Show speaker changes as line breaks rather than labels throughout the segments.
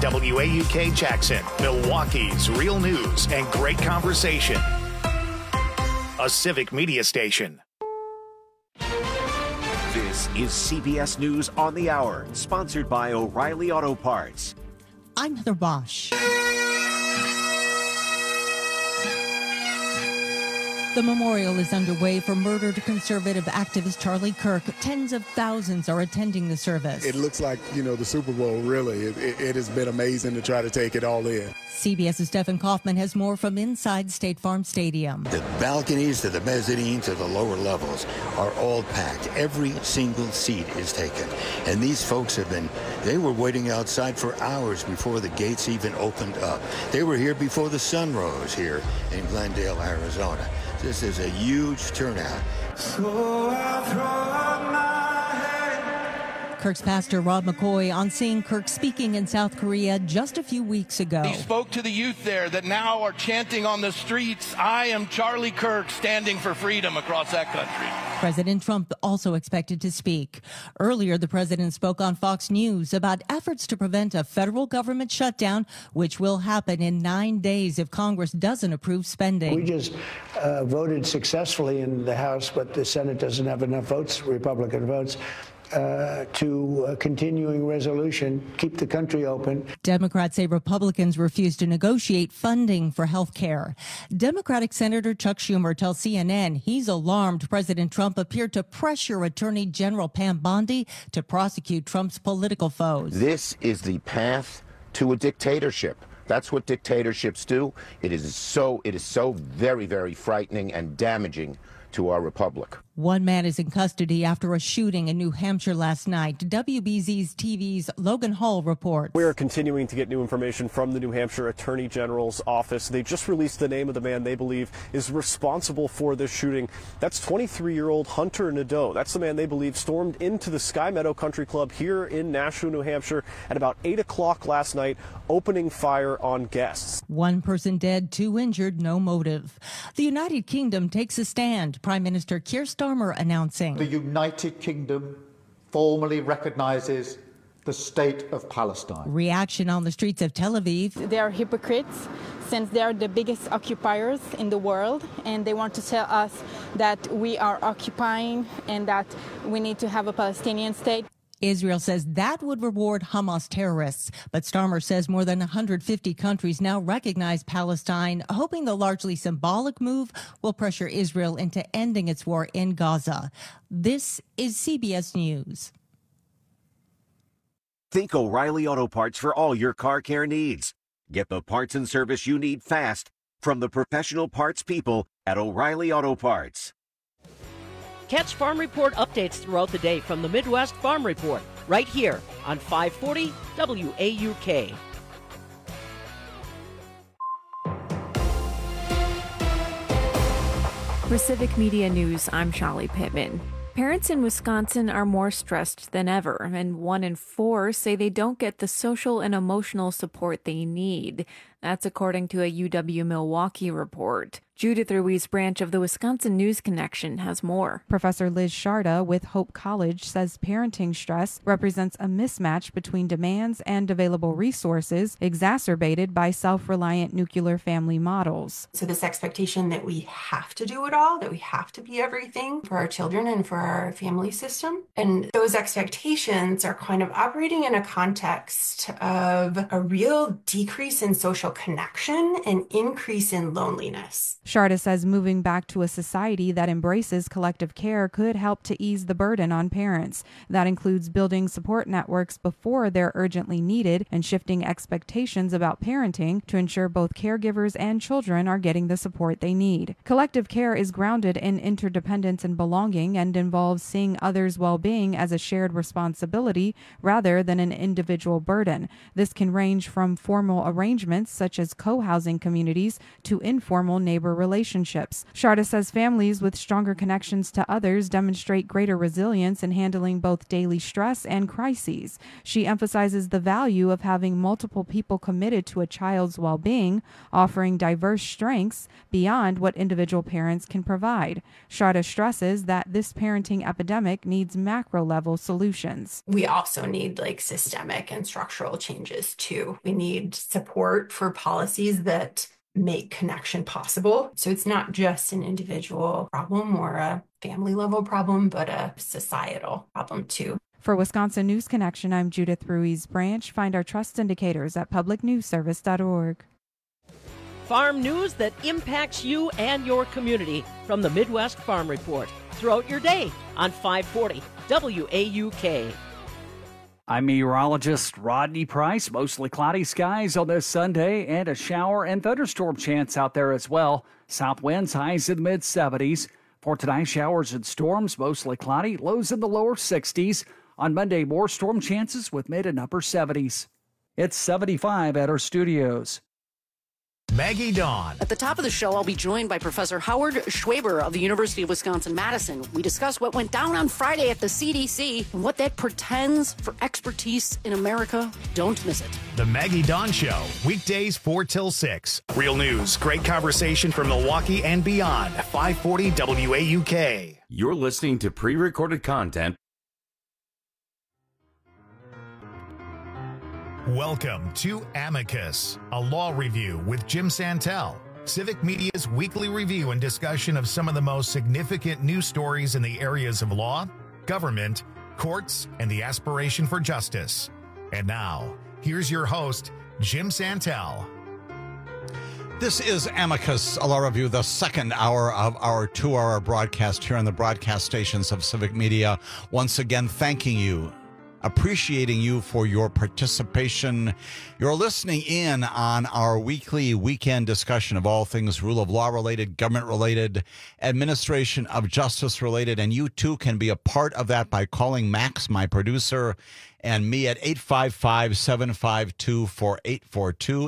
WAUK Jackson, Milwaukee's real news and great conversation. A civic media station.
This is CBS News on the Hour, sponsored by O'Reilly Auto Parts.
I'm Heather Bosch. The memorial is underway for murdered conservative activist Charlie Kirk. Tens of thousands are attending the service.
It looks like, the Super Bowl, really. It has been amazing to try to take it all in.
CBS's Stephen Kaufman has more from inside State Farm Stadium.
The balconies to the mezzanine to the lower levels are all packed. Every single seat is taken. And these folks they were waiting outside for hours before the gates even opened up. They were here before the sun rose here in Glendale, Arizona. This is a huge turnout. So I throw up my head.
Kirk's pastor, Rob McCoy, on seeing Kirk speaking in South Korea just a few weeks ago.
He spoke to the youth there that now are chanting on the streets, "I am Charlie Kirk, standing for freedom," across that country.
President Trump also expected to speak. Earlier, the president spoke on Fox News about efforts to prevent a federal government shutdown, which will happen in 9 days if Congress doesn't approve spending.
We just voted successfully in the House, but the Senate doesn't have enough votes, Republican votes, to a continuing resolution, keep the country open.
Democrats say Republicans refuse to negotiate funding for health care. Democratic Senator Chuck Schumer tells CNN he's alarmed President Trump appeared to pressure Attorney General Pam Bondi to prosecute Trump's political foes.
This is the path to a dictatorship. That's what dictatorships do. It is so very, very frightening and damaging to our republic.
One man is in custody after a shooting in New Hampshire last night. WBZ's TV's Logan Hall reports.
We are continuing to get new information from the New Hampshire Attorney General's office. They just released the name of the man they believe is responsible for this shooting. That's 23-year-old Hunter Nadeau. That's the man they believe stormed into the Sky Meadow Country Club here in Nashua, New Hampshire at about 8 o'clock last night, opening fire on guests.
One person dead, 2 injured, no motive. The United Kingdom takes a stand. Prime Minister Keir Starmer announcing.
The United Kingdom formally recognizes the state of Palestine.
Reaction on the streets of Tel Aviv.
They are hypocrites since they are the biggest occupiers in the world, and they want to tell us that we are occupying and that we need to have a Palestinian state.
Israel says that would reward Hamas terrorists, but Starmer says more than 150 countries now recognize Palestine, hoping the largely symbolic move will pressure Israel into ending its war in Gaza. This is CBS News.
Think O'Reilly Auto Parts for all your car care needs. Get the parts and service you need fast from the professional parts people at O'Reilly Auto Parts.
Catch Farm Report updates throughout the day from the Midwest Farm Report, right here on 540 WAUK.
For Civic Media News, I'm Shali Pittman. Parents in Wisconsin are more stressed than ever, and 1 in 4 say they don't get the social and emotional support they need. That's according to a UW-Milwaukee report. Judith Ruiz Branch of the Wisconsin News Connection has more.
Professor Liz Sharda with Hope College says parenting stress represents a mismatch between demands and available resources, exacerbated by self-reliant nuclear family models.
So this expectation that we have to do it all, that we have to be everything for our children and for our family system. And those expectations are kind of operating in a context of a real decrease in social connection and increase in loneliness.
Sharda says moving back to a society that embraces collective care could help to ease the burden on parents. That includes building support networks before they're urgently needed and shifting expectations about parenting to ensure both caregivers and children are getting the support they need. Collective care is grounded in interdependence and belonging and involves seeing others' well-being as a shared responsibility rather than an individual burden. This can range from formal arrangements such such as co-housing communities, to informal neighbor relationships. Sharda says families with stronger connections to others demonstrate greater resilience in handling both daily stress and crises. She emphasizes the value of having multiple people committed to a child's well-being, offering diverse strengths beyond what individual parents can provide. Sharda stresses that this parenting epidemic needs macro-level solutions.
We also need systemic and structural changes too. We need support for policies that make connection possible. So it's not just an individual problem or a family level problem, but a societal problem too.
For Wisconsin News Connection, I'm Judith Ruiz Branch. Find our trust indicators at publicnewsservice.org.
Farm news that impacts you and your community from the Midwest Farm Report throughout your day on 540 WAUK.
I'm meteorologist Rodney Price. Mostly cloudy skies on this Sunday and a shower and thunderstorm chance out there as well. South winds highs in the mid-70s. For tonight, showers and storms, mostly cloudy, lows in the lower 60s. On Monday, more storm chances with mid and upper 70s. It's 75 at our studios.
Maggie Dawn.
At the top of the show, I'll be joined by Professor Howard Schwaber of the University of Wisconsin-Madison. We discuss what went down on Friday at the CDC and what that portends for expertise in America. Don't miss it.
The Maggie Dawn Show, weekdays 4 till 6. Real news, great conversation from Milwaukee and beyond. 540 WAUK.
You're listening to pre-recorded content.
Welcome to Amicus, a law review with Jim Santel, Civic Media's weekly review and discussion of some of the most significant news stories in the areas of law, government, courts, and the aspiration for justice. And now, here's your host, Jim Santel.
This is Amicus, a law review, the second hour of our 2-hour broadcast here on the broadcast stations of Civic Media. Once again, thanking you, appreciating you for your participation. You're listening in on our weekly weekend discussion of all things rule of law related, government related, administration of justice related, and you too can be a part of that by calling Max, my producer, and me at 855-752-4842,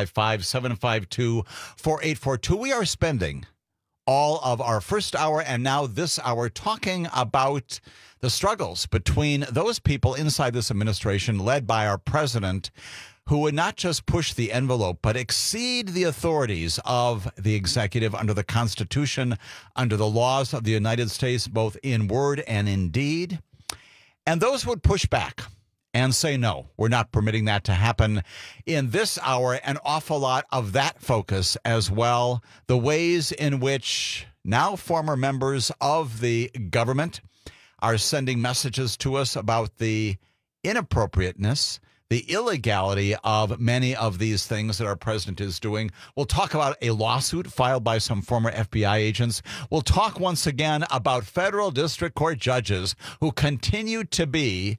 855-752-4842. We are spending all of our first hour and now this hour talking about the struggles between those people inside this administration led by our president who would not just push the envelope but exceed the authorities of the executive under the Constitution, under the laws of the United States, both in word and in deed. And those would push back and say, no, we're not permitting that to happen. In this hour, an awful lot of that focus as well, the ways in which now former members of the government are sending messages to us about the inappropriateness, the illegality of many of these things that our president is doing. We'll talk about a lawsuit filed by some former FBI agents. We'll talk once again about federal district court judges who continue to be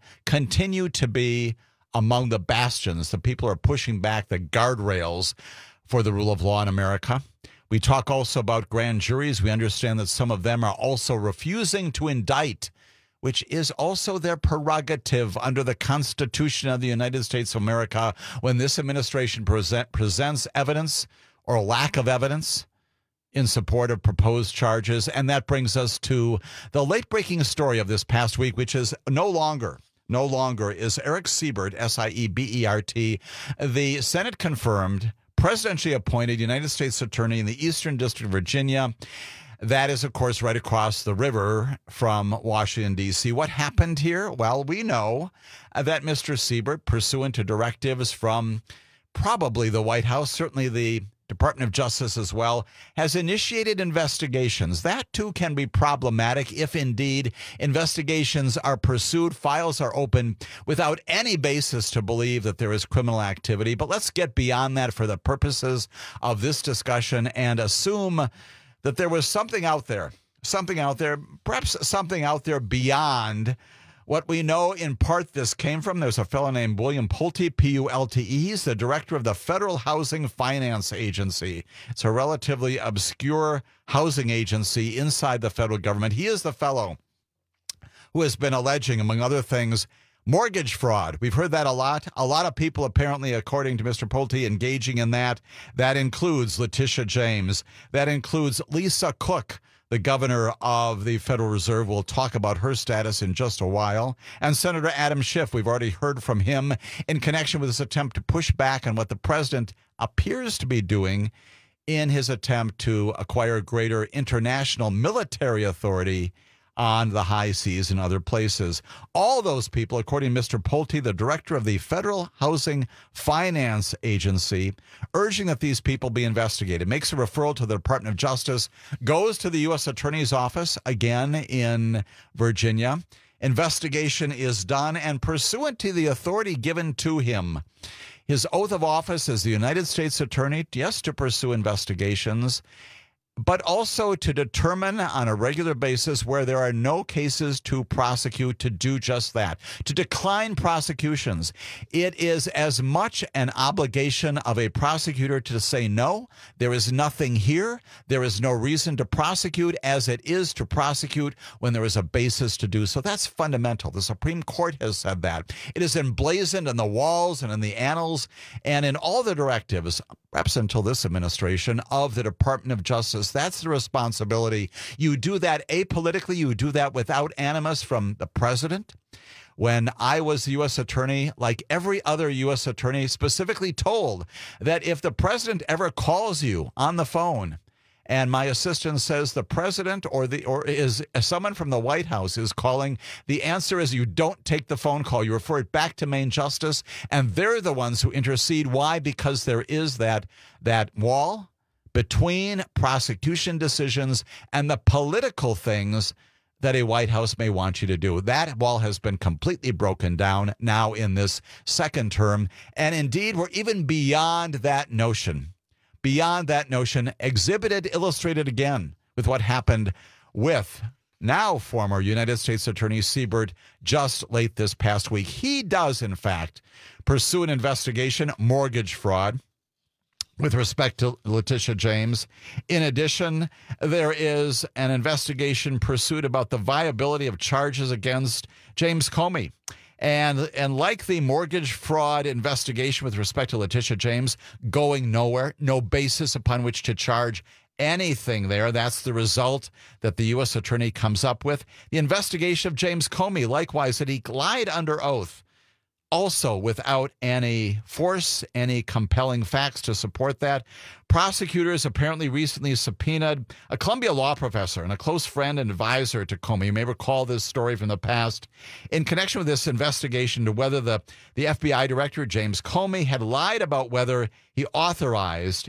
among the bastions, the people who are pushing back the guardrails for the rule of law in America. We talk also about grand juries. We understand that some of them are also refusing to indict, which is also their prerogative under the Constitution of the United States of America when this administration presents evidence or lack of evidence in support of proposed charges. And that brings us to the late-breaking story of this past week, which is no longer is Eric Siebert, S-I-E-B-E-R-T, the Senate confirmed, presidentially appointed United States Attorney in the Eastern District of Virginia. That is, of course, right across the river from Washington, D.C. What happened here? Well, we know that Mr. Siebert, pursuant to directives from probably the White House, certainly the Department of Justice as well, has initiated investigations. That, too, can be problematic if, indeed, investigations are pursued, files are open without any basis to believe that there is criminal activity. But let's get beyond that for the purposes of this discussion and assume that there was something out there, perhaps something out there beyond what we know in part this came from. There's a fellow named William Pulte, P-U-L-T-E. He's the director of the Federal Housing Finance Agency. It's a relatively obscure housing agency inside the federal government. He is the fellow who has been alleging, among other things, Mortgage fraud. We've heard that a lot. A lot of people, apparently, according to Mr. Pulte, engaging in that. That includes Letitia James. That includes Lisa Cook, the governor of the Federal Reserve. We'll talk about her status in just a while. And Senator Adam Schiff, we've already heard from him in connection with this attempt to push back on what the president appears to be doing in his attempt to acquire greater international military authority on the high seas and other places. All those people, according to Mr. Pulte, the director of the Federal Housing Finance Agency, urging that these people be investigated, makes a referral to the Department of Justice, goes to the U.S. Attorney's Office, again in Virginia. Investigation is done, and pursuant to the authority given to him, his oath of office as the United States Attorney, yes, to pursue investigations, but also to determine on a regular basis where there are no cases to prosecute, to do just that, to decline prosecutions. It is as much an obligation of a prosecutor to say, no, there is nothing here, there is no reason to prosecute, as it is to prosecute when there is a basis to do so. That's fundamental. The Supreme Court has said that. It is emblazoned on the walls and in the annals and in all the directives, perhaps until this administration, of the Department of Justice. That's the responsibility. You do that apolitically. You do that without animus from the president. When I was the U.S. attorney, like every other U.S. attorney, specifically told that if the president ever calls you on the phone and my assistant says the president or is someone from the White House is calling, the answer is you don't take the phone call. You refer it back to Main Justice, and they're the ones who intercede. Why? Because there is that wall between prosecution decisions and the political things that a White House may want you to do. That wall has been completely broken down now in this second term. And indeed, we're even beyond that notion. Beyond that notion, exhibited, illustrated again with what happened with now former United States Attorney Siebert just late this past week. He does, in fact, pursue an investigation, mortgage fraud, with respect to Letitia James. In addition, there is an investigation pursued about the viability of charges against James Comey. And like the mortgage fraud investigation with respect to Letitia James, going nowhere, no basis upon which to charge anything there. That's the result that the U.S. attorney comes up with. The investigation of James Comey, likewise, that he lied under oath, also without any force, any compelling facts to support that. Prosecutors apparently recently subpoenaed a Columbia law professor and a close friend and advisor to Comey. You may recall this story from the past in connection with this investigation to whether the FBI director, James Comey, had lied about whether he authorized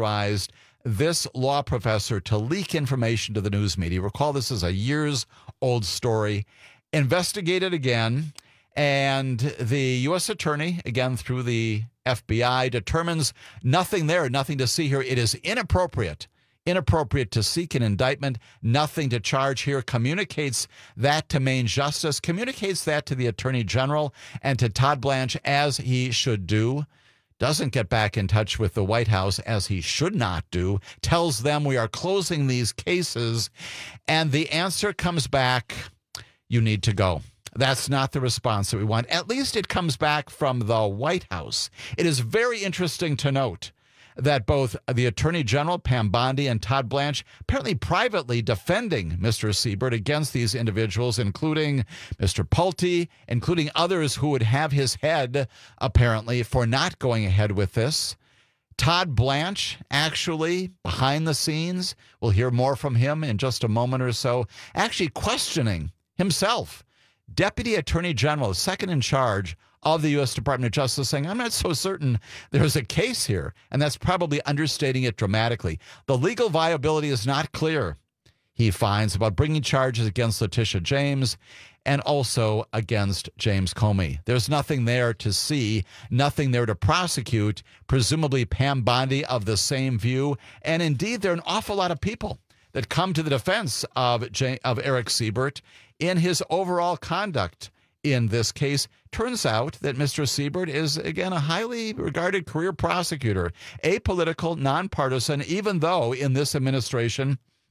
this law professor to leak information to the news media. Recall, this is a years-old story. Investigated again. And the U.S. attorney, again through the FBI, determines nothing there, nothing to see here. It is inappropriate to seek an indictment, nothing to charge here, communicates that to Main Justice, communicates that to the Attorney General and to Todd Blanche, as he should do. Doesn't get back in touch with the White House, as he should not do, tells them we are closing these cases, and the answer comes back, you need to go. That's not the response that we want. At least it comes back from the White House. It is very interesting to note that both the Attorney General, Pam Bondi, and Todd Blanche apparently privately defending Mr. Siebert against these individuals, including Mr. Pulte, including others who would have his head, apparently, for not going ahead with this. Todd Blanche, actually, behind the scenes, we'll hear more from him in just a moment or so, actually questioning himself. Deputy Attorney General, second in charge of the U.S. Department of Justice, saying, I'm not so certain there's a case here. And that's probably understating it dramatically. The legal viability is not clear, he finds, about bringing charges against Letitia James and also against James Comey. There's nothing there to see, nothing there to prosecute. Presumably Pam Bondi of the same view. And indeed, there are an awful lot of people that come to the defense of Eric Siebert in his overall conduct in this case. Turns out that Mr. Siebert is, again, a highly regarded career prosecutor, apolitical, nonpartisan, even though in this administration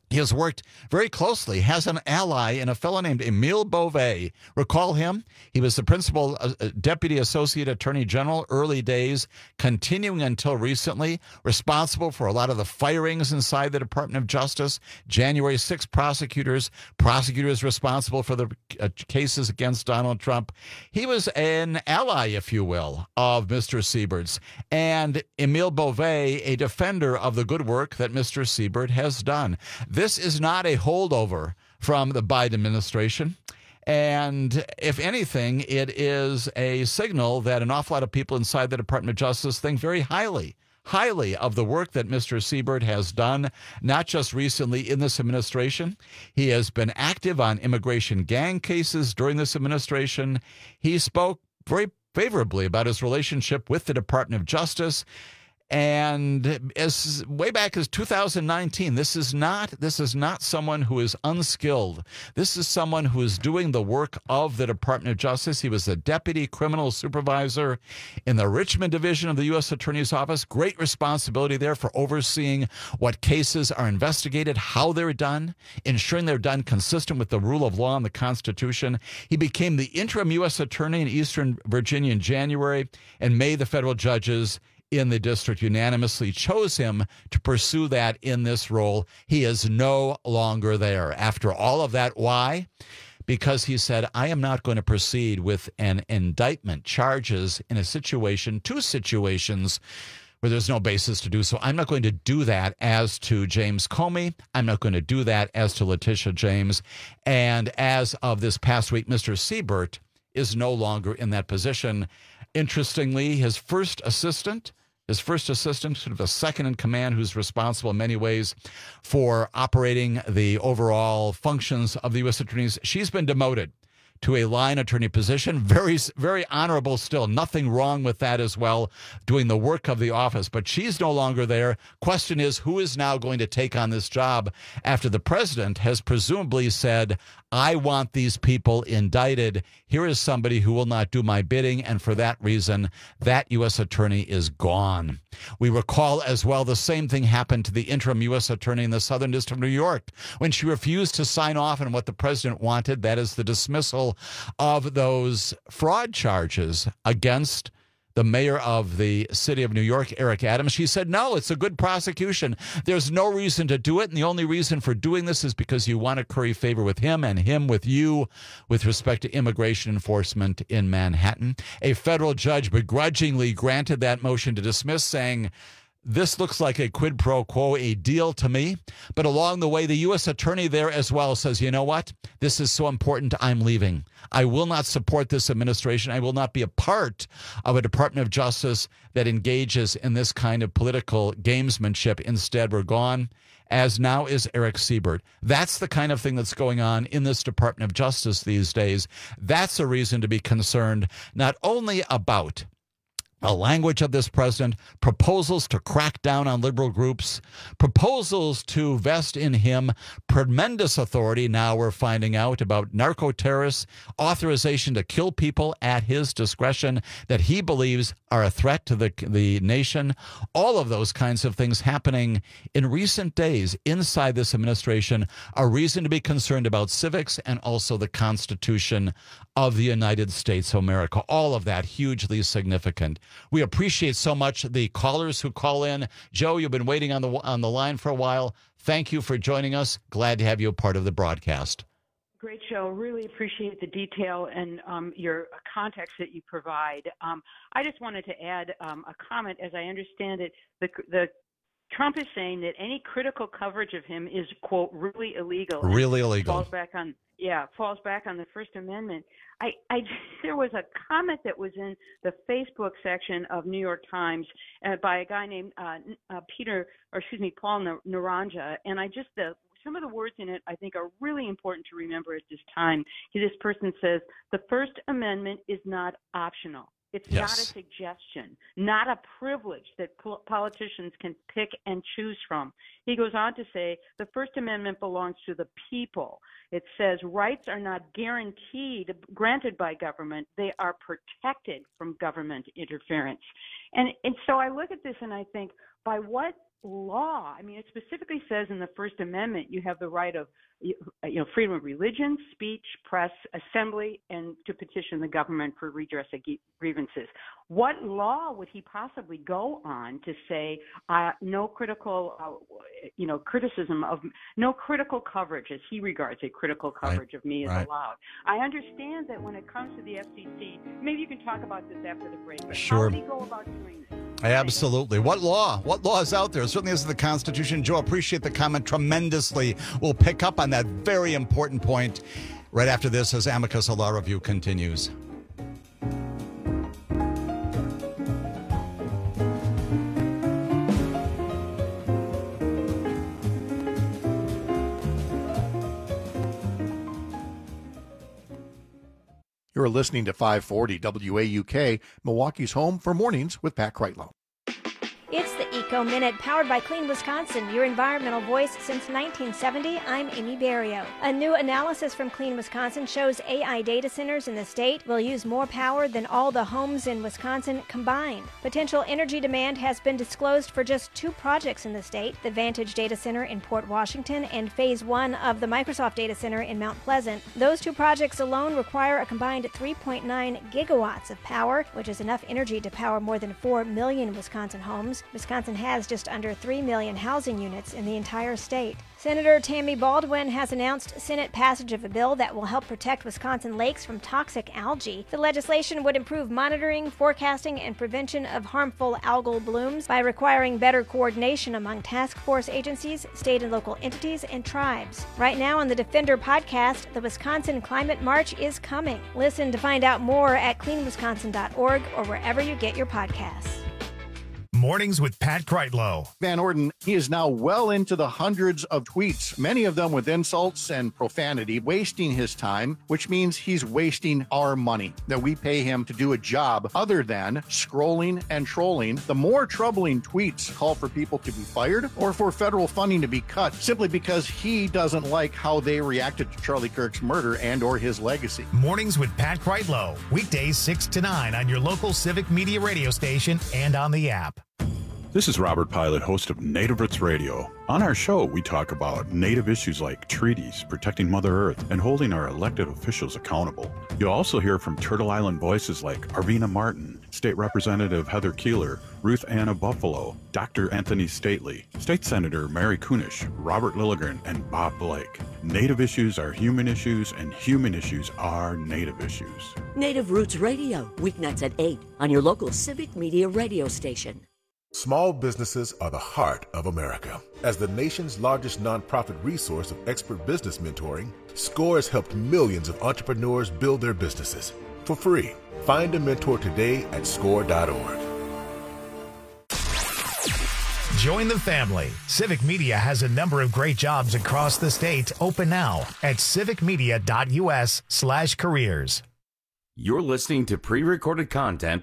He has worked very closely, has an ally in a fellow named Emile Beauvais. Recall him? He was the principal deputy associate attorney general early days, continuing until recently, responsible for a lot of the firings inside the Department of Justice. January 6 prosecutors responsible for the cases against Donald Trump. He was an ally, if you will, of Mr. Siebert's. And Emile Beauvais, a defender of the good work that Mr. Siebert has done. This is not a holdover from the Biden administration. And if anything, it is a signal that an awful lot of people inside the Department of Justice think very highly of the work that Mr. Siebert has done, not just recently in this administration. He has been active on immigration gang cases during this administration. He spoke very favorably about his relationship with the Department of Justice. And as way back as 2019, this is not someone who is unskilled. This is someone who is doing the work of the Department of Justice. He was the deputy criminal supervisor in the Richmond division of the U.S. Attorney's Office. Great responsibility there for overseeing what cases are investigated, how they're done, ensuring they're done consistent with the rule of law and the Constitution. He became the interim U.S. attorney in Eastern Virginia in January, and May the federal judges in the district unanimously chose him to pursue that in this role. He is no longer there. After all of that, why? Because he said, I am not going to proceed with an indictment, charges in two situations where there's no basis to do so. I'm not going to do that as to James Comey. I'm not going to do that as to Letitia James. And as of this past week, Mr. Siebert is no longer in that position. Interestingly, his first assistant, sort of a second in command who's responsible in many ways for operating the overall functions of the U.S. attorneys, she's been demoted to a line attorney position. Very, very honorable still. Nothing wrong with that as well, doing the work of the office. But she's no longer there. Question is, who is now going to take on this job after the president has presumably said, I want these people indicted. Here is somebody who will not do my bidding, and for that reason, that U.S. attorney is gone. We recall as well the same thing happened to the interim U.S. attorney in the Southern District of New York when she refused to sign off on what the president wanted, that is the dismissal of those fraud charges against the mayor of the city of New York, Eric Adams. She said, no, it's a good prosecution. There's no reason to do it. And the only reason for doing this is because you want to curry favor with him and him with you with respect to immigration enforcement in Manhattan. A federal judge begrudgingly granted that motion to dismiss, saying, this looks like a quid pro quo, a deal to me. But along the way, the U.S. attorney there as well says, you know what? This is so important, I'm leaving. I will not support this administration. I will not be a part of a Department of Justice that engages in this kind of political gamesmanship. Instead, we're gone, as now is Eric Siebert. That's the kind of thing that's going on in this Department of Justice these days. That's a reason to be concerned, not only about the language of this president, proposals to crack down on liberal groups, proposals to vest in him tremendous authority, now we're finding out, about narco-terrorists, authorization to kill people at his discretion that he believes are a threat to the nation. All of those kinds of things happening in recent days inside this administration are reason to be concerned about civics and also the Constitution of the United States of America. All of that hugely significant. We appreciate so much the callers who call in. Joe, you've been waiting on the line for a while. Thank you for joining us. Glad to have you a part of the broadcast.
Great show. Really appreciate the detail and your context that you provide. I just wanted to add a comment. As I understand it, the Trump is saying that any critical coverage of him is, quote, really illegal.
Really illegal.
Falls back on the First Amendment. There was a comment that was in the Facebook section of New York Times by a guy named Paul Naranja, and some of the words in it I think are really important to remember at this time. This person says, the First Amendment is not optional. It's not a suggestion, not a privilege that politicians can pick and choose from. He goes on to say, the First Amendment belongs to the people. It says rights are not granted by government. They are protected from government interference. And so I look at this and I think, by what law? I mean, it specifically says in the First Amendment you have the right of freedom of religion, speech, press, assembly, and to petition the government for redress of grievances. What law would he possibly go on to say no critical, criticism of, no critical coverage, as he regards a critical coverage of me is allowed? I understand that when it comes to the FCC, maybe you can talk about this after the break. But
sure.
How would he go about doing this?
Absolutely. What law? What law is out there? It certainly isn't the Constitution. Joe, appreciate the comment tremendously. We'll pick up on that very important point right after this as Amicus Law Review continues.
You're listening to 540 WAUK, Milwaukee's home for mornings with Pat Kreitlow.
It's the Eco Minute, powered by Clean Wisconsin, your environmental voice since 1970. I'm Amy Barrio. A new analysis from Clean Wisconsin shows AI data centers in the state will use more power than all the homes in Wisconsin combined. Potential energy demand has been disclosed for just 2 projects in the state, the Vantage Data Center in Port Washington and Phase 1 of the Microsoft Data Center in Mount Pleasant. Those 2 projects alone require a combined 3.9 gigawatts of power, which is enough energy to power more than 4 million Wisconsin homes. Wisconsin has just under 3 million housing units in the entire state. Senator Tammy Baldwin has announced Senate passage of a bill that will help protect Wisconsin lakes from toxic algae. The legislation would improve monitoring, forecasting, and prevention of harmful algal blooms by requiring better coordination among task force agencies, state and local entities, and tribes. Right now on the Defender podcast, the Wisconsin Climate March is coming. Listen to find out more at cleanwisconsin.org or wherever you get your podcasts.
Mornings with Pat Kreitlow.
Van Orden, he is now well into the hundreds of tweets, many of them with insults and profanity, wasting his time, which means he's wasting our money that we pay him to do a job other than scrolling and trolling. The more troubling tweets call for people to be fired or for federal funding to be cut simply because he doesn't like how they reacted to Charlie Kirk's murder and or his legacy.
Mornings with Pat Kreitlow, weekdays 6 to 9 on your local Civic Media radio station and on the app.
This is Robert Pilot, host of Native Roots Radio. On our show, we talk about Native issues like treaties, protecting Mother Earth, and holding our elected officials accountable. You'll also hear from Turtle Island voices like Arvina Martin, State Representative Heather Keeler, Ruth Anna Buffalo, Dr. Anthony Stately, State Senator Mary Kunish, Robert Lilligren, and Bob Blake. Native issues are human issues, and human issues are Native issues.
Native Roots Radio, weeknights at 8 on your local Civic Media radio station.
Small businesses are the heart of America. As the nation's largest nonprofit resource of expert business mentoring, SCORE has helped millions of entrepreneurs build their businesses for free. Find a mentor today at score.org.
Join the family. Civic Media has a number of great jobs across the state open now at civicmedia.us/careers.
You're listening to pre-recorded content.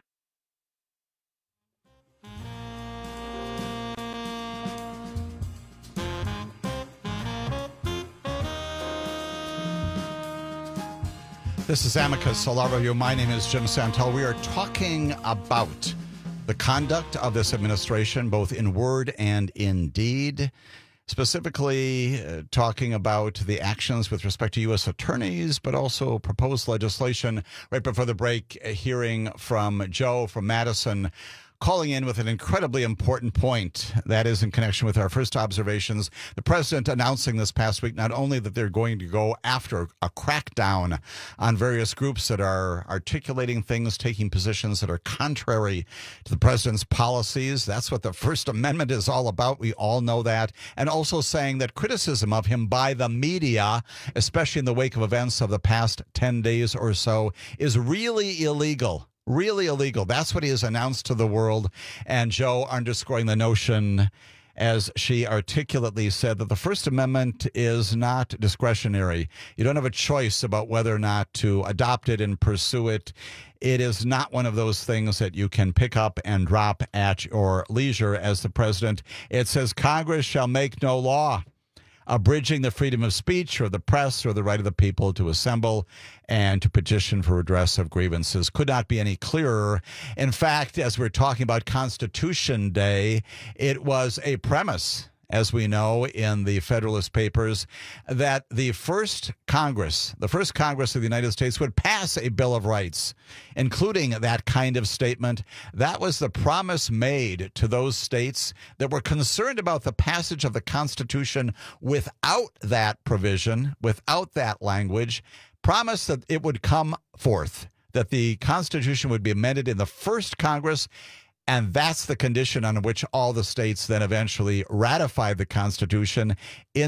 This is Amicus Law Review. My name is Jim Santel. We are talking about the conduct of this administration, both in word and in deed. Specifically, talking about the actions with respect to U.S. attorneys, but also proposed legislation. Right before the break, hearing from Joe from Madison, calling in with an incredibly important point. That is in connection with our first observations. The president announcing this past week not only that they're going to go after a crackdown on various groups that are articulating things, taking positions that are contrary to the president's policies. That's what the First Amendment is all about. We all know that. And also saying that criticism of him by the media, especially in the wake of events of the past 10 days or so, is really illegal. Really illegal. That's what he has announced to the world. And Joe underscoring the notion, as she articulately said, that the First Amendment is not discretionary. You don't have a choice about whether or not to adopt it and pursue it. It is not one of those things that you can pick up and drop at your leisure as the president. It says Congress shall make no law abridging the freedom of speech or the press or the right of the people to assemble and to petition for redress of grievances could not be any clearer. In fact, as we're talking about Constitution Day, it was a premise, as we know in the Federalist Papers, that the first Congress of the United States would pass a Bill of Rights, including that kind of statement. That was the promise made to those states that were concerned about the passage of the Constitution without that provision, without that language, promise that it would come forth, that the Constitution would be amended in the first Congress. And that's the condition on which all the states then eventually ratified the Constitution in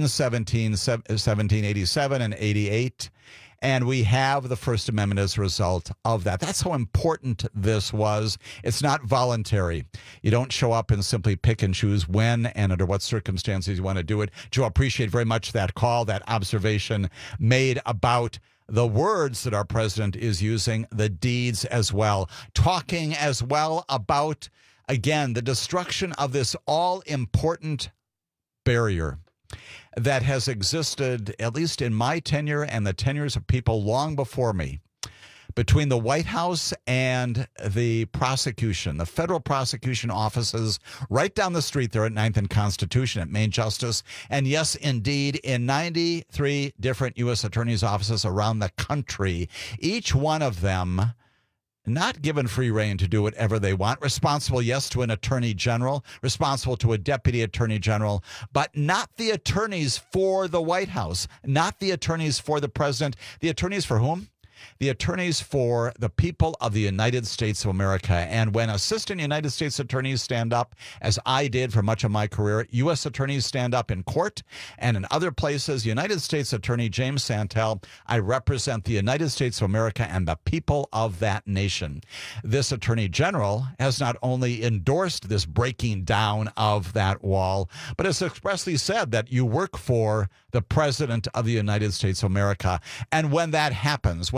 1787 and 88. And we have the First Amendment as a result of that. That's how important this was. It's not voluntary. You don't show up and simply pick and choose when and under what circumstances you want to do it. Joe, appreciate very much that call, that observation made about the words that our president is using, the deeds as well, talking as well about, again, the destruction of this all-important barrier that has existed, at least in my tenure and the tenures of people long before me, between the White House and the prosecution, the federal prosecution offices right down the street there at 9th and Constitution at Main Justice. And yes, indeed, in 93 different U.S. attorneys' offices around the country, each one of them not given free rein to do whatever they want, responsible, yes, to an attorney general, responsible to a deputy attorney general, but not the attorneys for the White House, not the attorneys for the president. The attorneys for whom? The attorneys for the people of the United States of America. And when assistant United States attorneys stand up, as I did for much of my career, U.S. attorneys stand up in court and in other places. United States Attorney James Santel, I represent the United States of America and the people of that nation. This attorney general has not only endorsed this breaking down of that wall, but has expressly said that you work for the President of the United States of America. And when that happens,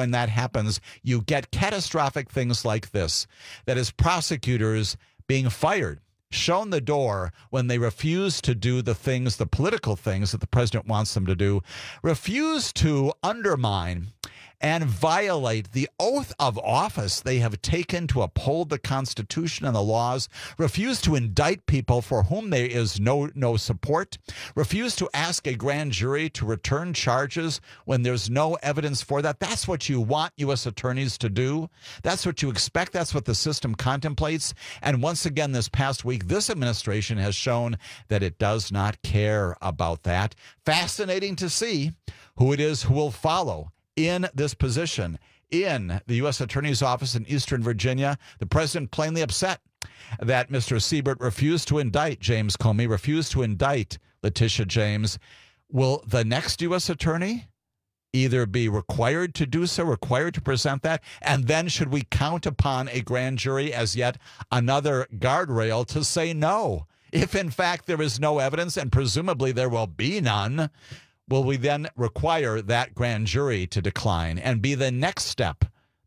you get catastrophic things like this, that is prosecutors being fired, shown the door when they refuse to do the things, the political things that the president wants them to do, refuse to undermine and violate the oath of office they have taken to uphold the Constitution and the laws, refuse to indict people for whom there is no support, refuse to ask a grand jury to return charges when there's no evidence for that. That's what you want U.S. attorneys to do. That's what you expect. That's what the system contemplates. And once again, this past week, this administration has shown that it does not care about that. Fascinating to see who it is who will follow in this position in the U.S. Attorney's Office in Eastern Virginia. The president plainly upset that Mr. Siebert refused to indict James Comey, refused to indict Letitia James. Will the next U.S. attorney either be required to do so, required to present that, and then should we count upon a grand jury as yet another guardrail to say no? If in fact there is no evidence, and presumably there will be none, will we then require that grand jury to decline and be the next step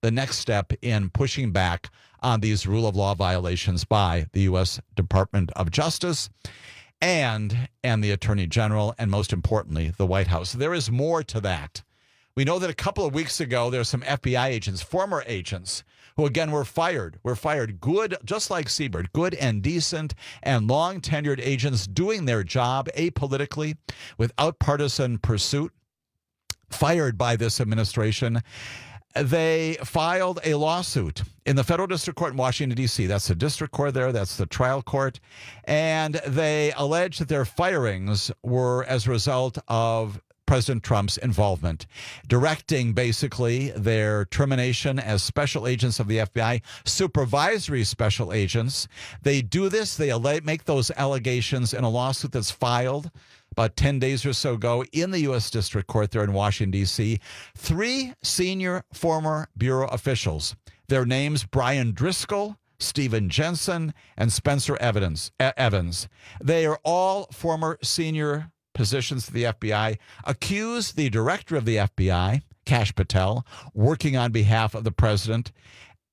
in pushing back on these rule of law violations by the U.S. Department of Justice and the Attorney General, and most importantly, the White House? There is more to that. We know that a couple of weeks ago, there were some FBI agents, former agents, who again were fired. Good, just like Siebert, good and decent and long-tenured agents doing their job apolitically without partisan pursuit, fired by this administration. They filed a lawsuit in the Federal District Court in Washington, D.C. That's the district court there. That's the trial court. And they allege that their firings were as a result of President Trump's involvement, directing basically their termination as special agents of the FBI, supervisory special agents. They do this, they make those allegations in a lawsuit that's filed about 10 days or so ago in the U.S. District Court there in Washington, D.C. 3 senior former Bureau officials, their names Brian Driscoll, Stephen Jensen, and Spencer Evans. They are all former senior positions to the FBI, accused the director of the FBI, Kash Patel, working on behalf of the president,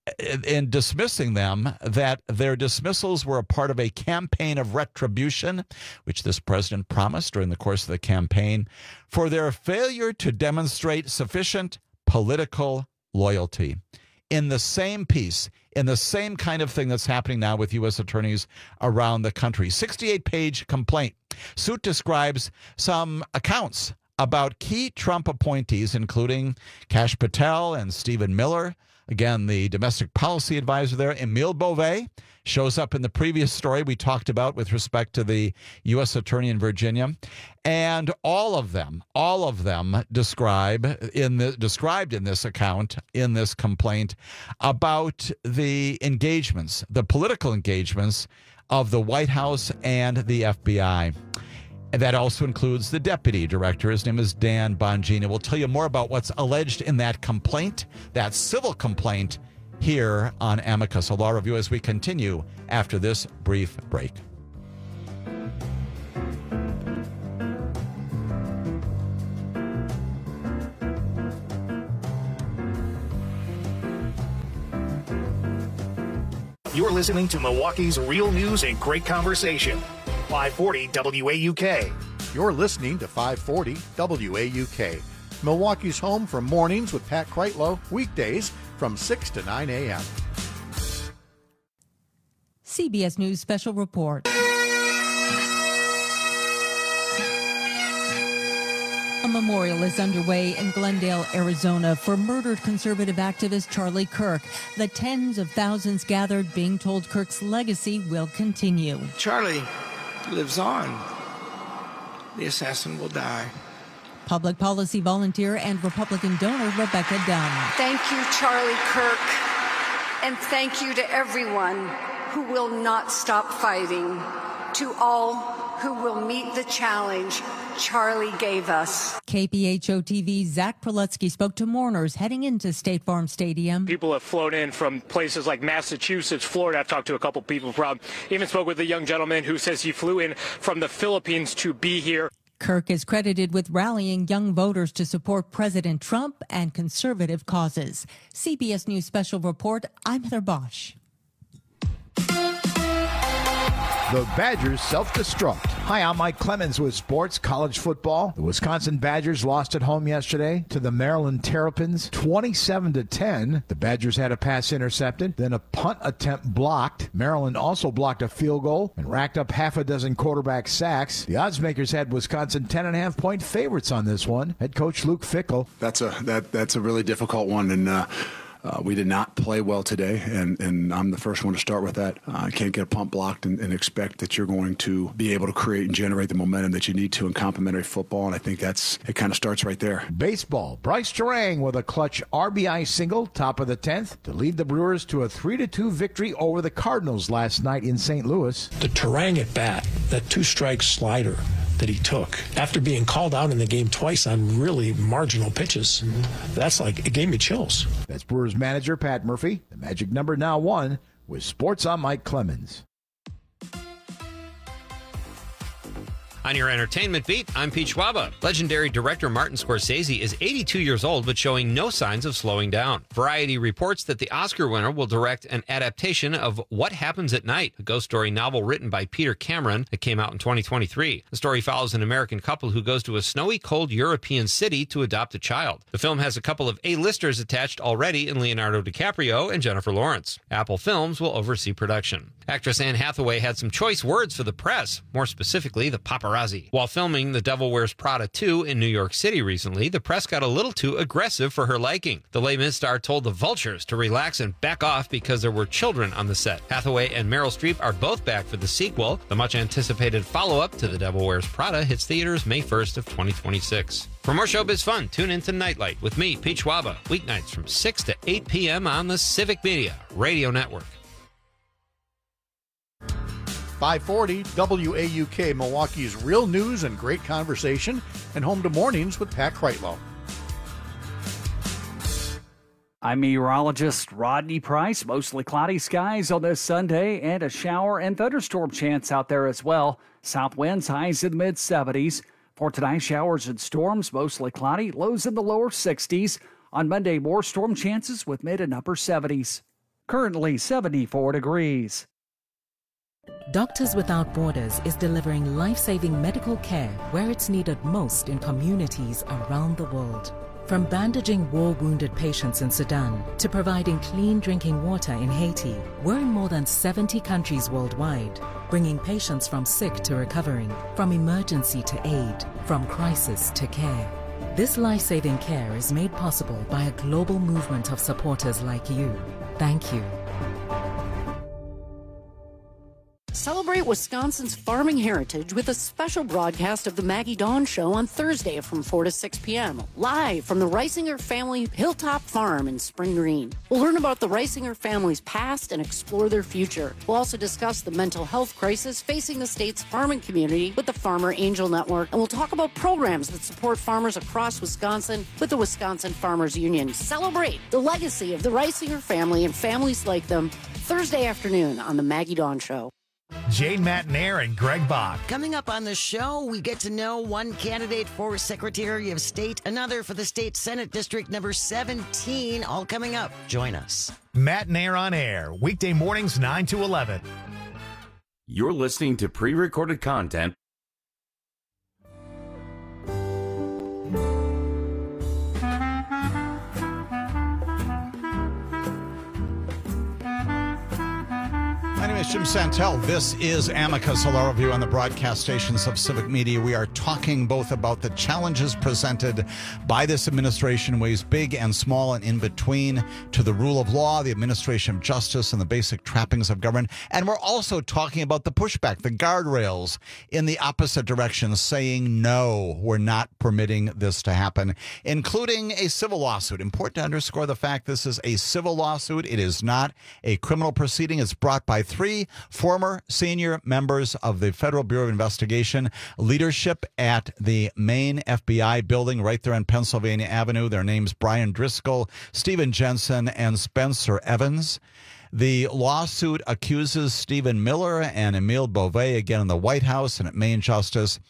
in dismissing them, that their dismissals were a part of a campaign of retribution, which this president promised during the course of the campaign, for their failure to demonstrate sufficient political loyalty. In the same piece, in the same kind of thing that's happening now with U.S. attorneys around the country. 68-page complaint. Suit describes some accounts about key Trump appointees, including Kash Patel and Stephen Miller. Again, the domestic policy advisor there, Emile Beauvais, shows up in the previous story we talked about with respect to the U.S. attorney in Virginia. And all of them described in this account, in this complaint, about the engagements, the political engagements of the White House and the FBI. And that also includes the deputy director. His name is Dan Bongino. We'll tell you more about what's alleged in that complaint, that civil complaint, here on Amicus, a law review, as we continue after this brief break.
You're listening to Milwaukee's Real News and Great Conversation. 540 WAUK.
You're listening to 540 WAUK. Milwaukee's home for mornings with Pat Kreitlow, weekdays from 6 to 9 a.m.
CBS News Special Report. A memorial is underway in Glendale, Arizona for murdered conservative activist Charlie Kirk. The tens of thousands gathered being told Kirk's legacy will continue.
Charlie lives on. The assassin will die.
Public policy volunteer and Republican donor Rebecca Dunn.
Thank you, Charlie Kirk, and thank you to everyone who will not stop fighting, to all who will meet the challenge Charlie gave us.
KPHO TV's Zach Proletsky spoke to mourners heading into State Farm Stadium.
People have flown in from places like Massachusetts, Florida. I've talked to a couple people from, even spoke with a young gentleman who says he flew in from the Philippines to be here.
Kirk is credited with rallying young voters to support President Trump and conservative causes. CBS News Special Report, I'm Heather Bosch.
The Badgers self-destruct. Hi, I'm Mike Clemens with Sports College Football. The Wisconsin Badgers lost at home yesterday to the Maryland Terrapins, 27-10. The Badgers had a pass intercepted, then a punt attempt blocked. Maryland also blocked a field goal and racked up half a dozen quarterback sacks. The odds makers had Wisconsin 10.5-point favorites on this one. Head coach Luke Fickell.
That's a really difficult one, and we did not play well today, and I'm the first one to start with that. I can't get a punt blocked and expect that you're going to be able to create and generate the momentum that you need to in complementary football, and I think it kind of starts right there.
Baseball, Bryce Terang with a clutch RBI single, top of the 10th, to lead the Brewers to a 3-2 victory over the Cardinals last night in St. Louis.
The Terang at bat, that two-strike slider that he took after being called out in the game twice on really marginal pitches. That's like, it gave me chills.
That's Brewers manager Pat Murphy. The Magic number now 1 with Sports on Mike Clemens.
On your entertainment beat, I'm Pete Schwaba. Legendary director Martin Scorsese is 82 years old but showing no signs of slowing down. Variety reports that the Oscar winner will direct an adaptation of What Happens at Night, a ghost story novel written by Peter Cameron that came out in 2023. The story follows an American couple who goes to a snowy, cold European city to adopt a child. The film has a couple of A-listers attached already in Leonardo DiCaprio and Jennifer Lawrence. Apple Films will oversee production. Actress Anne Hathaway had some choice words for the press, more specifically the paparazzi. While filming The Devil Wears Prada 2 in New York City recently, the press got a little too aggressive for her liking. The Les Mis star told the Vultures to relax and back off because there were children on the set. Hathaway and Meryl Streep are both back for the sequel. The much-anticipated follow-up to The Devil Wears Prada hits theaters May 1st of 2026. For more showbiz fun, tune into Nightlight with me, Pete Schwaba, weeknights from 6 to 8 p.m. on the Civic Media Radio Network.
540 WAUK, Milwaukee's Real News and Great Conversation, and home to mornings with Pat Kreitlow.
I'm meteorologist Rodney Price. Mostly cloudy skies on this Sunday and a shower and thunderstorm chance out there as well. South winds highs in the mid-70s. For tonight, showers and storms, mostly cloudy, lows in the lower 60s. On Monday, more storm chances with mid and upper 70s. currently 74 degrees.
Doctors Without Borders is delivering life-saving medical care where it's needed most in communities around the world. From bandaging war-wounded patients in Sudan to providing clean drinking water in Haiti, we're in more than 70 countries worldwide, bringing patients from sick to recovering, from emergency to aid, from crisis to care. This life-saving care is made possible by a global movement of supporters like you. Thank you.
Celebrate Wisconsin's farming heritage with a special broadcast of the Maggie Dawn Show on Thursday from 4 to 6 p.m. live from the Reisinger family Hilltop Farm in Spring Green. We'll learn about the Reisinger family's past and explore their future. We'll also discuss the mental health crisis facing the state's farming community with the Farmer Angel Network, and we'll talk about programs that support farmers across Wisconsin with the Wisconsin Farmers Union. Celebrate the legacy of the Reisinger family and families like them Thursday afternoon on the Maggie Dawn Show.
Jane Matnair and Greg Bach.
Coming up on the show, we get to know one candidate for Secretary of State, another for the State Senate District number 17. All coming up. Join us.
Matnair on Air, weekday mornings 9 to 11.
You're listening to pre-recorded content.
My name is Jim Santel. This is Amicus, a law review on the broadcast stations of Civic Media. We are talking both about the challenges presented by this administration, ways big and small and in between, to the rule of law, the administration of justice, and the basic trappings of government. And we're also talking about the pushback, the guardrails in the opposite direction, saying, no, we're not permitting this to happen, including a civil lawsuit. Important to underscore the fact this is a civil lawsuit. It is not a criminal proceeding. It's brought by 3 former senior members of the Federal Bureau of Investigation, leadership at the main FBI building right there on Pennsylvania Avenue. Their names Brian Driscoll, Stephen Jensen, and Spencer Evans. The lawsuit accuses Stephen Miller and Emile Beauvais, again in the White House and at Main Justice,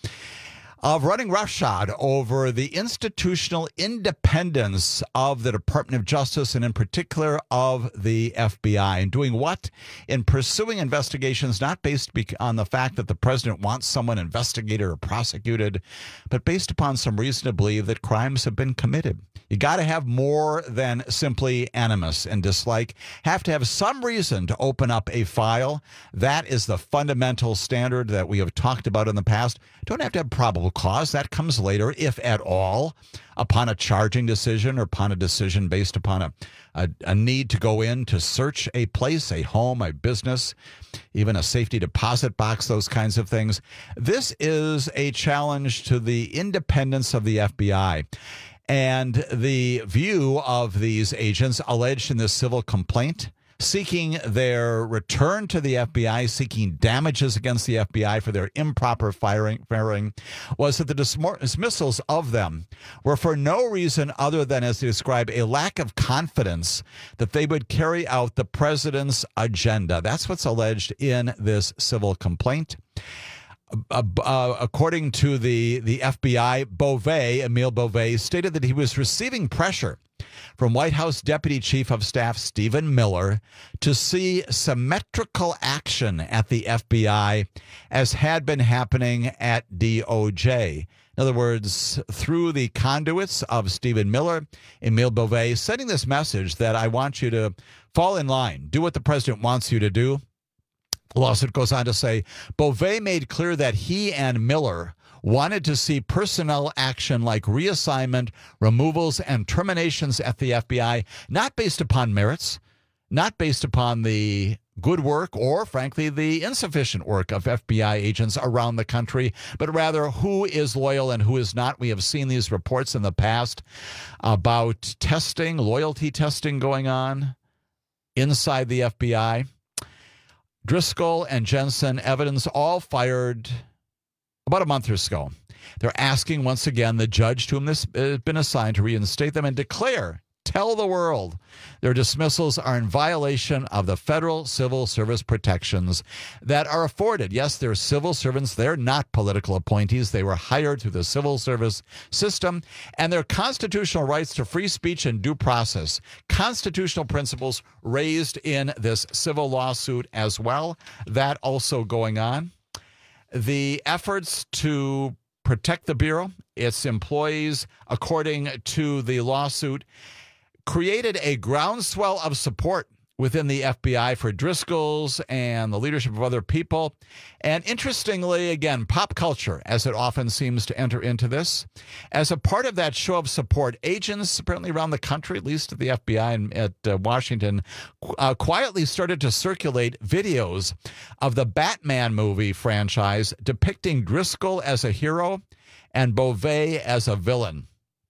of running roughshod over the institutional independence of the Department of Justice and in particular of the FBI. And doing what? In pursuing investigations not based on the fact that the president wants someone investigated or prosecuted, but based upon some reason to believe that crimes have been committed. You got to have more than simply animus and dislike. Have to have some reason to open up a file. That is the fundamental standard that we have talked about in the past. Don't have to have probable cause. That comes later, if at all, upon a charging decision or upon a decision based upon a need to go in to search a place, a home, a business, even a safety deposit box, those kinds of things. This is a challenge to the independence of the FBI. And the view of these agents alleged in this civil complaint, seeking their return to the FBI, seeking damages against the FBI for their improper firing, was that the dismissals of them were for no reason other than, as they describe, a lack of confidence that they would carry out the president's agenda. That's what's alleged in this civil complaint. According to the FBI, Emile Beauvais stated that he was receiving pressure from White House Deputy Chief of Staff Stephen Miller to see symmetrical action at the FBI as had been happening at DOJ. In other words, through the conduits of Stephen Miller, Emile Beauvais sending this message that I want you to fall in line, do what the president wants you to do. The lawsuit goes on to say, Beauvais made clear that he and Miller wanted to see personnel action like reassignment, removals, and terminations at the FBI, not based upon merits, not based upon the good work or, frankly, the insufficient work of FBI agents around the country, but rather who is loyal and who is not. We have seen these reports in the past about testing, loyalty testing going on inside the FBI. Driscoll and Jensen, Evans, all fired about a month or so. They're asking once again the judge to whom this has been assigned to reinstate them and declare tell the world their dismissals are in violation of the federal civil service protections that are afforded. Yes, they're civil servants. They're not political appointees. They were hired through the civil service system, and their constitutional rights to free speech and due process, constitutional principles raised in this civil lawsuit as well. That also going on. The efforts to protect the Bureau, its employees, according to the lawsuit, created a groundswell of support within the FBI for Driscoll's and the leadership of other people. And interestingly, again, pop culture, as it often seems to enter into this, as a part of that show of support, agents apparently around the country, at least at the FBI and at Washington, quietly started to circulate videos of the Batman movie franchise depicting Driscoll as a hero and Beauvais as a villain.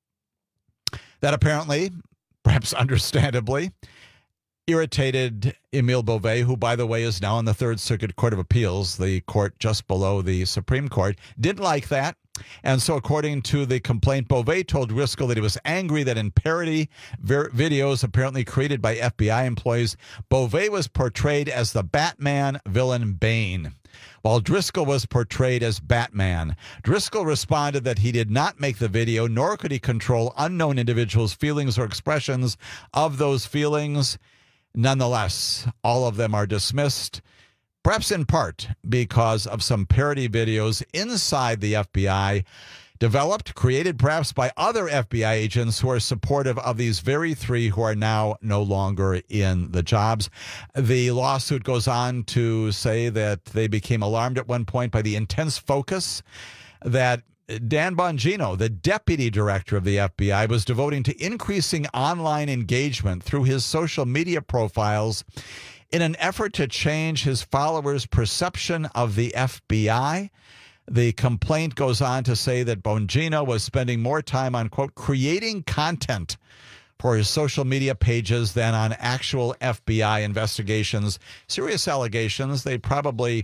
That apparently, perhaps understandably, irritated Emile Beauvais, who, by the way, is now in the Third Circuit Court of Appeals, the court just below the Supreme Court. Didn't like that. And so, according to the complaint, Beauvais told Driscoll that he was angry that in parody videos apparently created by FBI employees, Beauvais was portrayed as the Batman villain Bane, while Driscoll was portrayed as Batman. Driscoll responded that he did not make the video, nor could he control unknown individuals' feelings or expressions of those feelings. Nonetheless, all of them are dismissed, perhaps in part because of some parody videos inside the FBI, developed, created perhaps by other FBI agents who are supportive of these very three who are now no longer in the jobs. The lawsuit goes on to say that they became alarmed at one point by the intense focus that Dan Bongino, the deputy director of the FBI, was devoting to increasing online engagement through his social media profiles in an effort to change his followers' perception of the FBI. The complaint goes on to say that Bongino was spending more time on, quote, creating content for his social media pages than on actual FBI investigations. Serious allegations. They probably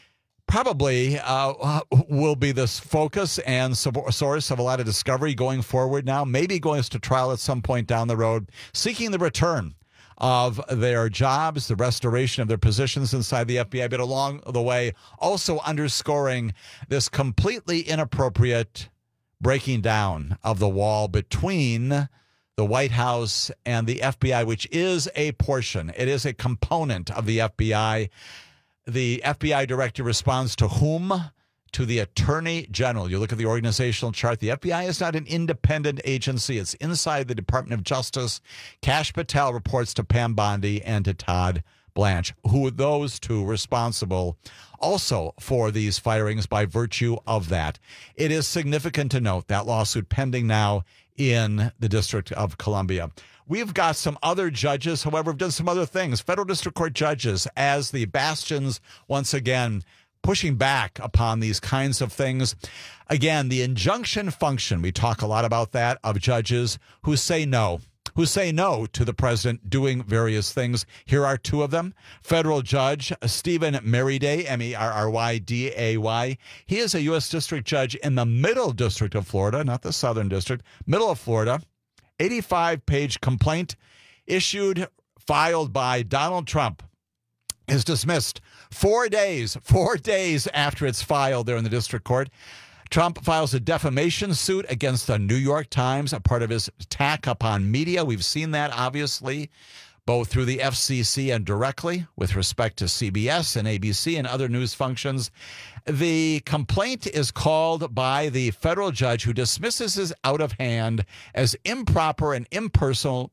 will be this focus and source of a lot of discovery going forward now, maybe going to trial at some point down the road, seeking the return of their jobs, the restoration of their positions inside the FBI, but along the way also underscoring this completely inappropriate breaking down of the wall between the White House and the FBI, which is a portion, it is a component of the FBI. The FBI director responds to whom? To the Attorney General. You look at the organizational chart. The FBI is not an independent agency. It's inside the Department of Justice. Kash Patel reports to Pam Bondi and to Todd Blanche, who are those two responsible also for these firings by virtue of that. It is significant to note that lawsuit pending now in the District of Columbia. We've got some other judges, however, have done some other things. Federal District Court judges as the bastions, once again, pushing back upon these kinds of things. Again, the injunction function, we talk a lot about that, of judges who say no to the president doing various things. Here are two of them. Federal Judge Stephen Merryday, Merryday. He is a U.S. District Judge in the Middle District of Florida, not the Southern District, Middle of Florida. 85-page complaint filed by Donald Trump is dismissed 4 days after it's filed there in the district court. Trump files a defamation suit against the New York Times, a part of his attack upon media. We've seen that, obviously, both through the FCC and directly with respect to CBS and ABC and other news functions. The complaint is called by the federal judge who dismisses it out of hand as improper and impermissible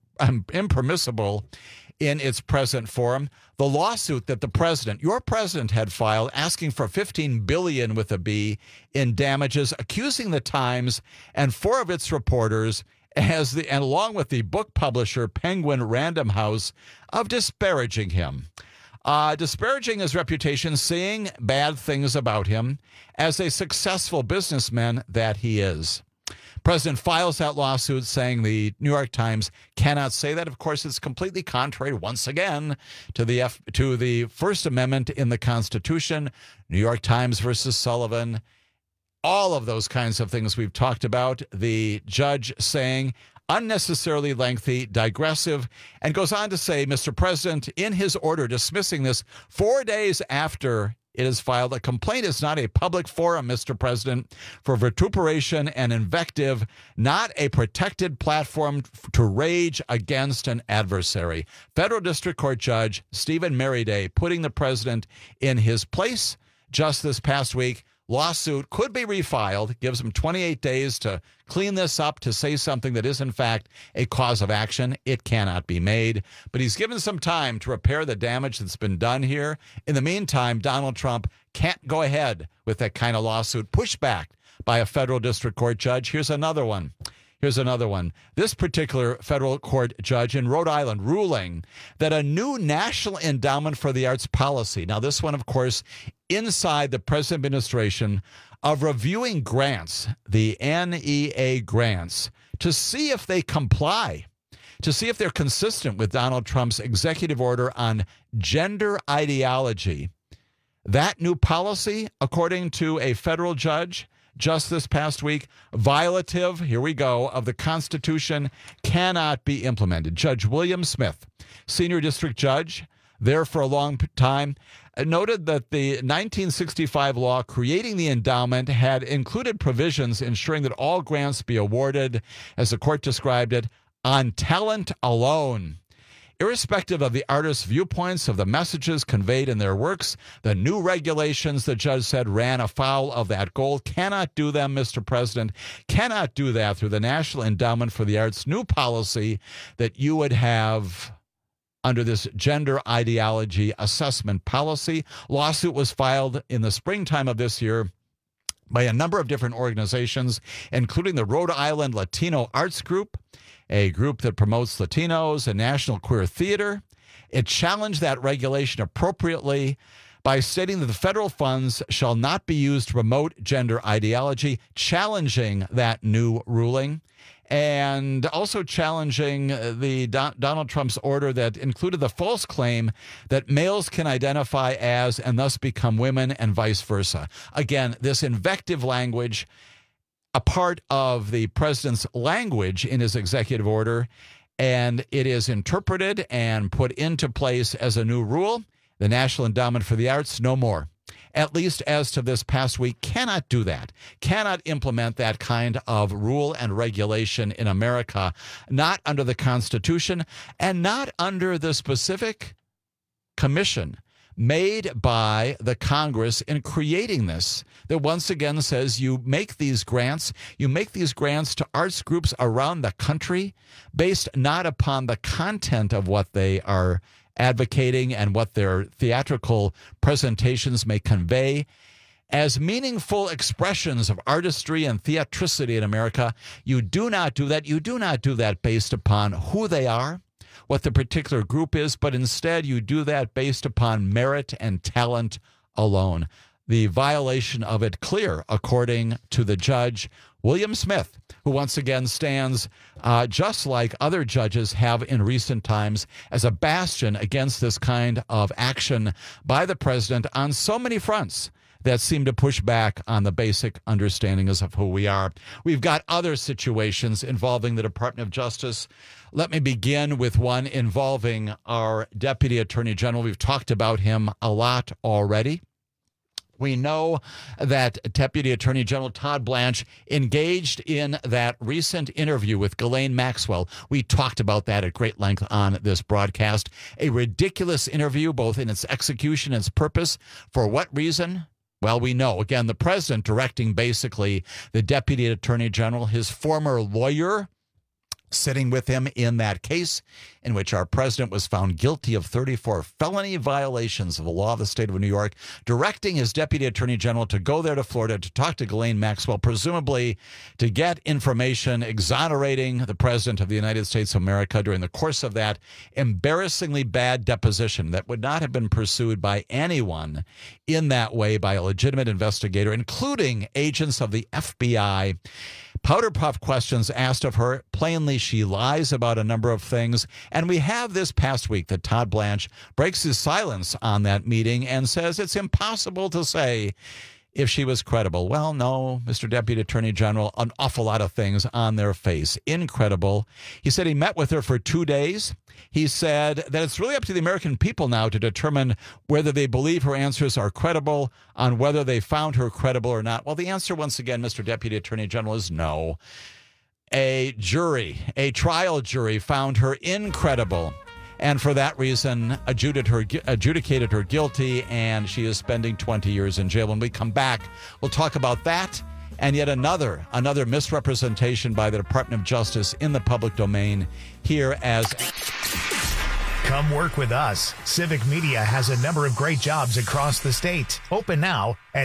in its present form. The lawsuit that your president had filed asking for $15 billion with a B in damages, accusing the Times and four of its reporters and along with the book publisher Penguin Random House of disparaging him. Disparaging his reputation, saying bad things about him as a successful businessman that he is. President files that lawsuit saying the New York Times cannot say that. Of course, it's completely contrary, once again, to the First Amendment in the Constitution. New York Times versus Sullivan. All of those kinds of things we've talked about. The judge saying, unnecessarily lengthy, digressive, and goes on to say, Mr. President, in his order dismissing this 4 days after it is filed, a complaint is not a public forum, Mr. President, for vituperation and invective, not a protected platform to rage against an adversary. Federal District Court Judge Stephen Merriday putting the president in his place just this past week. Lawsuit could be refiled, gives him 28 days to clean this up, to say something that is, in fact, a cause of action. It cannot be made. But he's given some time to repair the damage that's been done here. In the meantime, Donald Trump can't go ahead with that kind of lawsuit pushed back by a federal district court judge. Here's another one. This particular federal court judge in Rhode Island ruling that a new National Endowment for the Arts policy, now this one, of course, inside the present administration, of reviewing grants, the NEA grants, to see if they comply, to see if they're consistent with Donald Trump's executive order on gender ideology. That new policy, according to a federal judge, just this past week, violative, here we go, of the Constitution, cannot be implemented. Judge William Smith, senior district judge, there for a long time, noted that the 1965 law creating the endowment had included provisions ensuring that all grants be awarded, as the court described it, on talent alone. Irrespective of the artists' viewpoints of the messages conveyed in their works, the new regulations, the judge said, ran afoul of that goal. Cannot do them, Mr. President. Cannot do that through the National Endowment for the Arts new policy that you would have under this gender ideology assessment policy. Lawsuit was filed in the springtime of this year by a number of different organizations, including the Rhode Island Latino Arts Group, a group that promotes Latinos and National Queer Theater. It challenged that regulation appropriately by stating that the federal funds shall not be used to promote gender ideology, challenging that new ruling, and also challenging the Donald Trump's order that included the false claim that males can identify as and thus become women and vice versa. Again, this invective language, a part of the president's language in his executive order, and it is interpreted and put into place as a new rule. The National Endowment for the Arts, no more. At least as to this past week, cannot do that, cannot implement that kind of rule and regulation in America, not under the Constitution and not under the specific commission made by the Congress in creating this, that once again says you make these grants to arts groups around the country based not upon the content of what they are advocating and what their theatrical presentations may convey as meaningful expressions of artistry and theatricity in America. You do not do that. You do not do that based upon who they are, what the particular group is, but instead you do that based upon merit and talent alone. The violation of it clear, according to the judge, William Smith, who once again stands, just like other judges have in recent times, as a bastion against this kind of action by the president on so many fronts that seem to push back on the basic understandings of who we are. We've got other situations involving the Department of Justice. Let me begin with one involving our Deputy Attorney General. We've talked about him a lot already. We know that Deputy Attorney General Todd Blanche engaged in that recent interview with Ghislaine Maxwell. We talked about that at great length on this broadcast. A ridiculous interview, both in its execution and its purpose. For what reason? Well, we know. Again, the president directing basically the Deputy Attorney General, his former lawyer, sitting with him in that case in which our president was found guilty of 34 felony violations of the law of the state of New York, directing his Deputy Attorney General to go there to Florida to talk to Ghislaine Maxwell, presumably to get information exonerating the President of the United States of America during the course of that embarrassingly bad deposition that would not have been pursued by anyone in that way by a legitimate investigator, including agents of the FBI. Powder puff questions asked of her. Plainly, she lies about a number of things. And we have this past week that Todd Blanche breaks his silence on that meeting and says it's impossible to say if she was credible. Well, no, Mr. Deputy Attorney General, an awful lot of things on their face. Incredible. He said he met with her for 2 days. He said that it's really up to the American people now to determine whether they believe her answers are credible, on whether they found her credible or not. Well, the answer, once again, Mr. Deputy Attorney General, is no. A trial jury, found her incredible, and for that reason adjudicated her guilty, and she is spending 20 years in jail. When we come back, we'll talk about that and yet another misrepresentation by the Department of Justice in the public domain here as...
Come work with us. Civic Media has a number of great jobs across the state. Open now at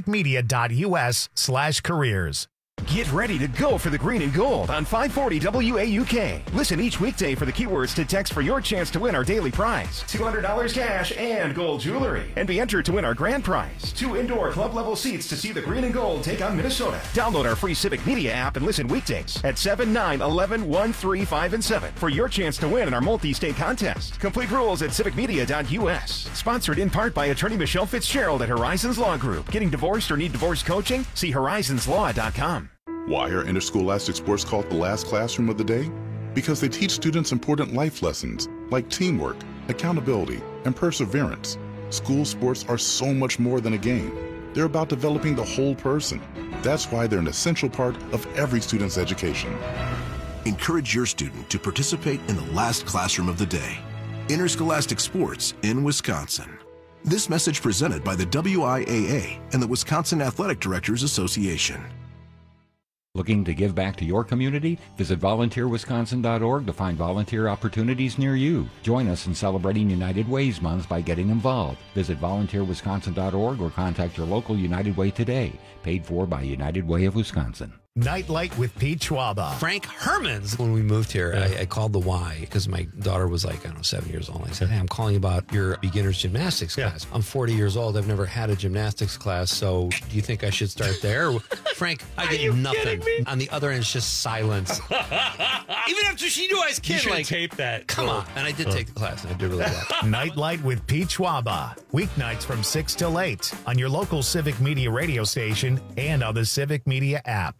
civicmedia.us/careers.
Get ready to go for the green and gold on 540 WAUK. Listen each weekday for the keywords to text for your chance to win our daily prize, $200 cash and gold jewelry, and be entered to win our grand prize, 2 indoor club-level seats to see the green and gold take on Minnesota. Download our free Civic Media app and listen weekdays at 7, 9, 11, 1, 3, 5, and 7 for your chance to win in our multi-state contest. Complete rules at civicmedia.us. Sponsored in part by attorney Michelle Fitzgerald at Horizons Law Group. Getting divorced or need divorce coaching? See horizonslaw.com.
Why are interscholastic sports called the last classroom of the day? Because they teach students important life lessons like teamwork, accountability, and perseverance. School sports are so much more than a game. They're about developing the whole person. That's why they're an essential part of every student's education.
Encourage your student to participate in the last classroom of the day. Interscholastic sports in Wisconsin. This message presented by the WIAA and the Wisconsin Athletic Directors Association.
Looking to give back to your community? Visit volunteerwisconsin.org to find volunteer opportunities near you. Join us in celebrating United Way's Month by getting involved. Visit volunteerwisconsin.org or contact your local United Way today. Paid for by United Way of Wisconsin.
Nightlight with Pete Schwaba.
Frank Hermans. When we moved here, I called the Y because my daughter was like, 7 years old. I said, hey, I'm calling about your beginner's gymnastics class. I'm 40 years old. I've never had a gymnastics class. So do you think I should start there? Frank, I get nothing. On the other end, it's just silence. Even after she knew I was kidding.
You should tape that.
Come on. And I did take the class, and I did really well.
Nightlight with Pete Schwaba. Weeknights from 6 till 8 on your local Civic Media radio station and on the Civic Media app.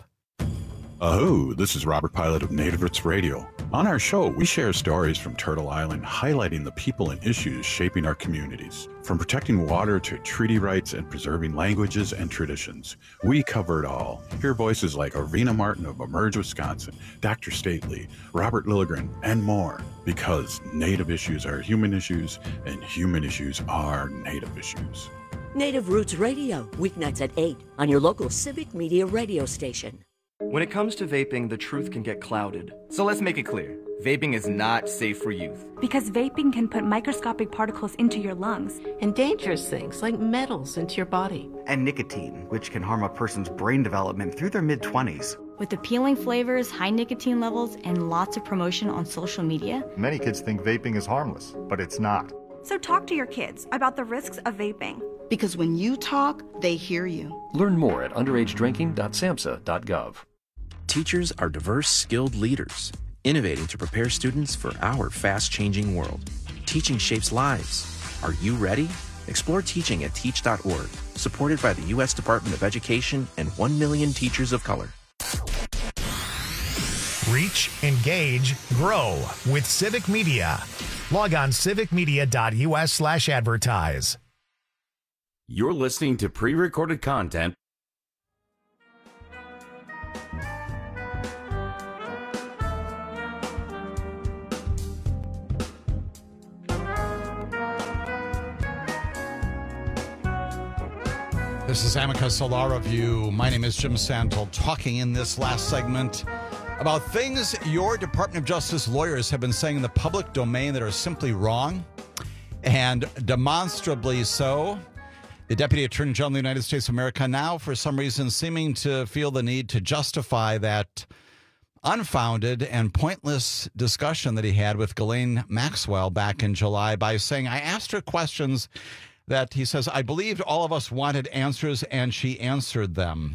Oh, this is Robert Pilot of Native Roots Radio. On our show, we share stories from Turtle Island, highlighting the people and issues shaping our communities. From protecting water to treaty rights and preserving languages and traditions, we cover it all. Hear voices like Arvina Martin of Emerge Wisconsin, Dr. Stately, Robert Lilligren, and more. Because Native issues are human issues, and human issues are Native issues.
Native Roots Radio, weeknights at 8 on your local Civic Media radio station.
When it comes to vaping, the truth can get clouded. So let's make it clear. Vaping is not safe for youth.
Because vaping can put microscopic particles into your lungs.
And dangerous things like metals into your body.
And nicotine, which can harm a person's brain development through their mid-20s.
With appealing flavors, high nicotine levels, and lots of promotion on social media.
Many kids think vaping is harmless, but it's not.
So talk to your kids about the risks of vaping.
Because when you talk, they hear you.
Learn more at underagedrinking.samhsa.gov.
Teachers are diverse, skilled leaders, innovating to prepare students for our fast-changing world. Teaching shapes lives. Are you ready? Explore teaching at teach.org, supported by the U.S. Department of Education and 1 million teachers of color.
Reach, engage, grow with Civic Media. Log on civicmedia.us/advertise.
You're listening to pre-recorded content.
This is Amicus Law Review. My name is Jim Santel, talking in this last segment about things your Department of Justice lawyers have been saying in the public domain that are simply wrong, and demonstrably so. The Deputy Attorney General of the United States of America now, for some reason, seeming to feel the need to justify that unfounded and pointless discussion that he had with Ghislaine Maxwell back in July by saying, I asked her questions that he says, I believed all of us wanted answers, and she answered them.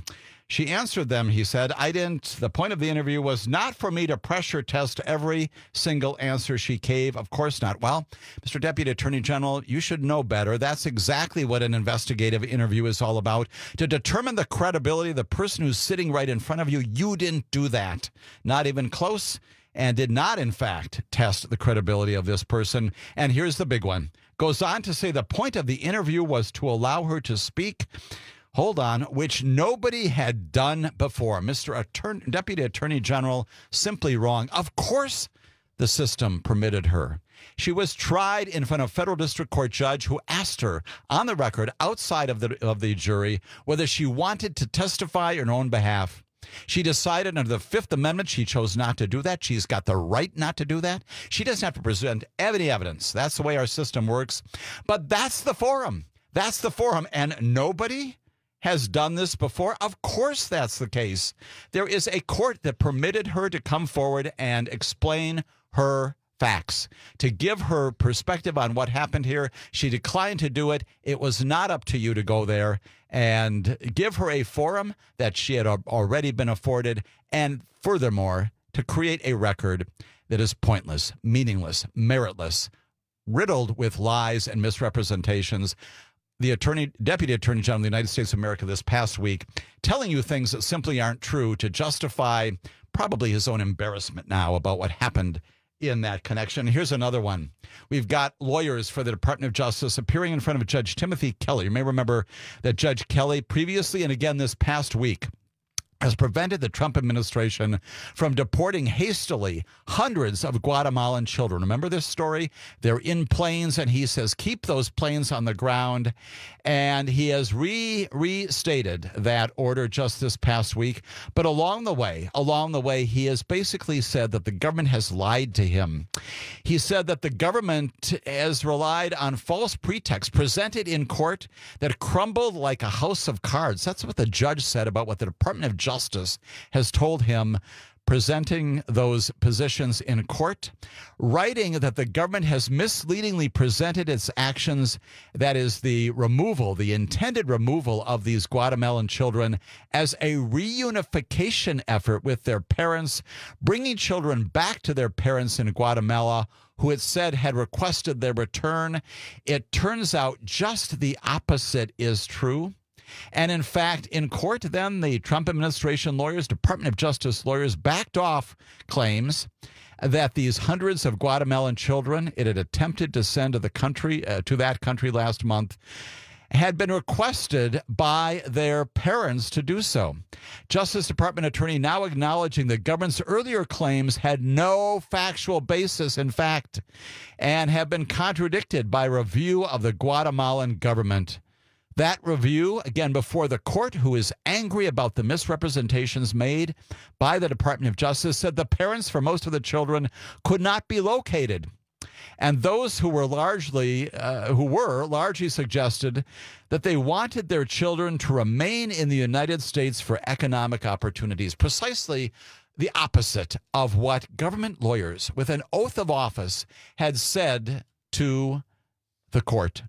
She answered them, he said, the point of the interview was not for me to pressure test every single answer she gave. Of course not. Well, Mr. Deputy Attorney General, you should know better. That's exactly what an investigative interview is all about. To determine the credibility of the person who's sitting right in front of you, you didn't do that. Not even close, and did not, in fact, test the credibility of this person. And here's the big one. Goes on to say the point of the interview was to allow her to speak, hold on, which nobody had done before. Mr. Deputy Attorney General, simply wrong. Of course the system permitted her. She was tried in front of a federal district court judge who asked her on the record outside of the jury whether she wanted to testify on her own behalf. She decided under the Fifth Amendment she chose not to do that. She's got the right not to do that. She doesn't have to present any evidence. That's the way our system works. But that's the forum. That's the forum. And nobody has done this before? Of course that's the case. There is a court that permitted her to come forward and explain her facts, to give her perspective on what happened here. She declined to do it. It was not up to you to go there and give her a forum that she had already been afforded, and furthermore, to create a record that is pointless, meaningless, meritless, riddled with lies and misrepresentations. The Deputy Attorney General of the United States of America this past week telling you things that simply aren't true to justify probably his own embarrassment now about what happened in that connection. Here's another one. We've got lawyers for the Department of Justice appearing in front of Judge Timothy Kelly. You may remember that Judge Kelly previously and again this past week has prevented the Trump administration from deporting hastily hundreds of Guatemalan children. Remember this story? They're in planes, and he says, keep those planes on the ground. And he has restated that order just this past week. But along the way, he has basically said that the government has lied to him. He said that the government has relied on false pretexts presented in court that crumbled like a house of cards. That's what the judge said about what the Department of Justice has told him, presenting those positions in court, writing that the government has misleadingly presented its actions, that is the intended removal of these Guatemalan children, as a reunification effort with their parents, bringing children back to their parents in Guatemala, who it said had requested their return. It turns out just the opposite is true. And in fact, in court, then the Trump administration lawyers, Department of Justice lawyers, backed off claims that these hundreds of Guatemalan children it had attempted to send to that country last month had been requested by their parents to do so. Justice Department attorney now acknowledging the government's earlier claims had no factual basis, in fact, and have been contradicted by review of the Guatemalan government. That review, again, before the court, who is angry about the misrepresentations made by the Department of Justice, said the parents for most of the children could not be located. And those who were largely suggested that they wanted their children to remain in the United States for economic opportunities. Precisely the opposite of what government lawyers with an oath of office had said to the court.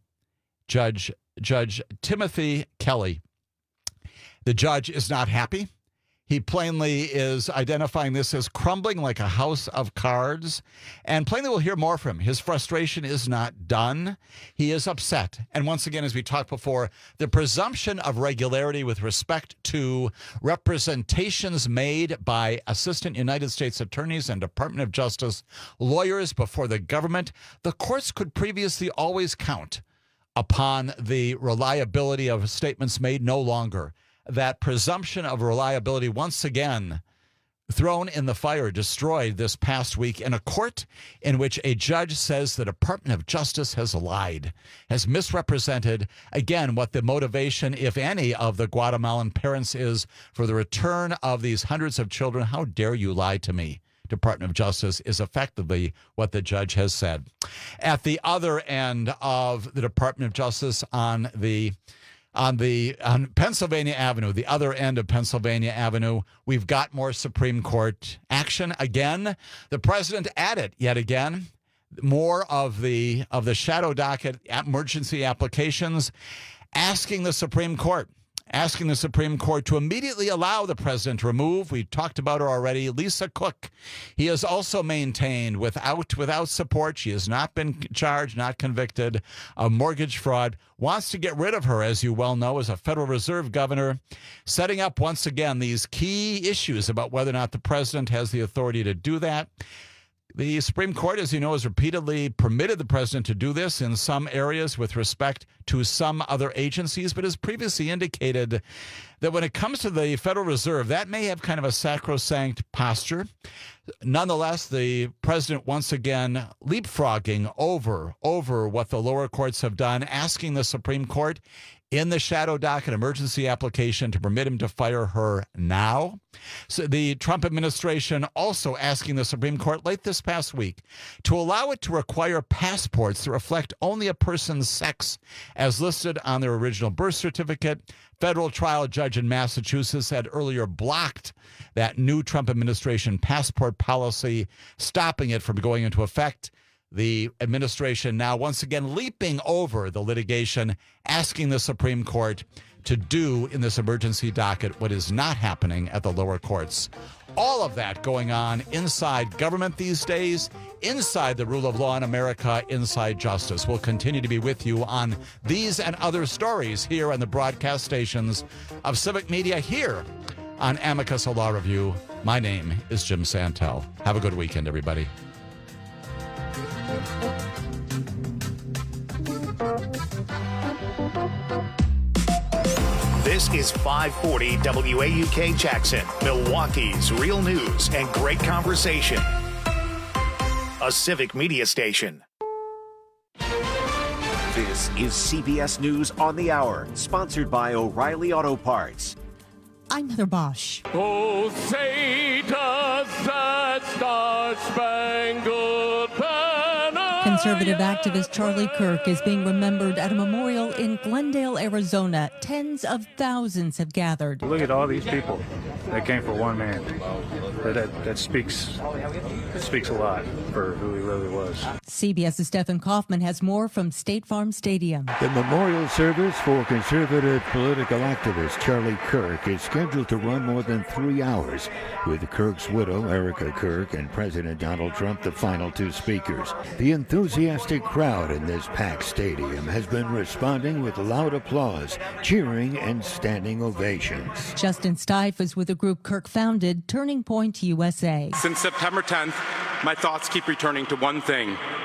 Judge Timothy Kelly. The judge is not happy. He plainly is identifying this as crumbling like a house of cards. And plainly we'll hear more from him. His frustration is not done. He is upset. And once again, as we talked before, the presumption of regularity with respect to representations made by Assistant United States Attorneys and Department of Justice lawyers before the government, the courts could previously always count upon the reliability of statements made. No longer. That presumption of reliability once again thrown in the fire, destroyed this past week in a court in which a judge says the Department of Justice has lied, has misrepresented, again, what the motivation, if any, of the Guatemalan parents is for the return of these hundreds of children. How dare you lie to me? Department of Justice is effectively what the judge has said. At the other end of the Department of Justice on Pennsylvania Avenue, the other end of Pennsylvania Avenue, we've got more Supreme Court action again. The president added yet again more of the shadow docket emergency applications, asking the Supreme Court asking the Supreme Court to immediately allow the president to remove, we talked about her already, Lisa Cook. He has also maintained without support, she has not been charged, not convicted of mortgage fraud, wants to get rid of her, as you well know, as a Federal Reserve governor, setting up once again these key issues about whether or not the president has the authority to do that. The Supreme Court, as you know, has repeatedly permitted the president to do this in some areas with respect to some other agencies, but has previously indicated that when it comes to the Federal Reserve, that may have kind of a sacrosanct posture. Nonetheless, the president once again leapfrogging over what the lower courts have done, asking the Supreme Court in the shadow docket emergency application to permit him to fire her now. So the Trump administration also asking the Supreme Court late this past week to allow it to require passports that reflect only a person's sex as listed on their original birth certificate. Federal trial judge in Massachusetts had earlier blocked that new Trump administration passport policy, stopping it from going into effect. The administration now once again leaping over the litigation, asking the Supreme Court to do in this emergency docket what is not happening at the lower courts. All of that going on inside government these days, inside the rule of law in America, inside justice. We'll continue to be with you on these and other stories here on the broadcast stations of Civic Media here on Amicus Law Review. My name is Jim Santel. Have a good weekend, everybody.
This is 540 WAUK Jackson, Milwaukee's real news and great conversation. A Civic Media station.
This is CBS News on the Hour, sponsored by O'Reilly Auto Parts.
I'm Heather Bosch.
Oh, say does that star-spangled banner.
Conservative activist Charlie Kirk is being remembered at a memorial in Glendale, Arizona. Tens of thousands have gathered.
Look at all these people that came for one man. That speaks a lot for who he really was.
CBS's Stephen Kaufman has more from State Farm Stadium.
The memorial service for conservative political activist Charlie Kirk is scheduled to run more than 3 hours, with Kirk's widow, Erica Kirk, and President Donald Trump the final two speakers. The enthusiastic crowd in this packed stadium has been responding with loud applause, cheering, and standing ovations.
Justin Stife is with a group Kirk founded, Turning Point USA.
Since September 10th, my thoughts keep returning to one thing: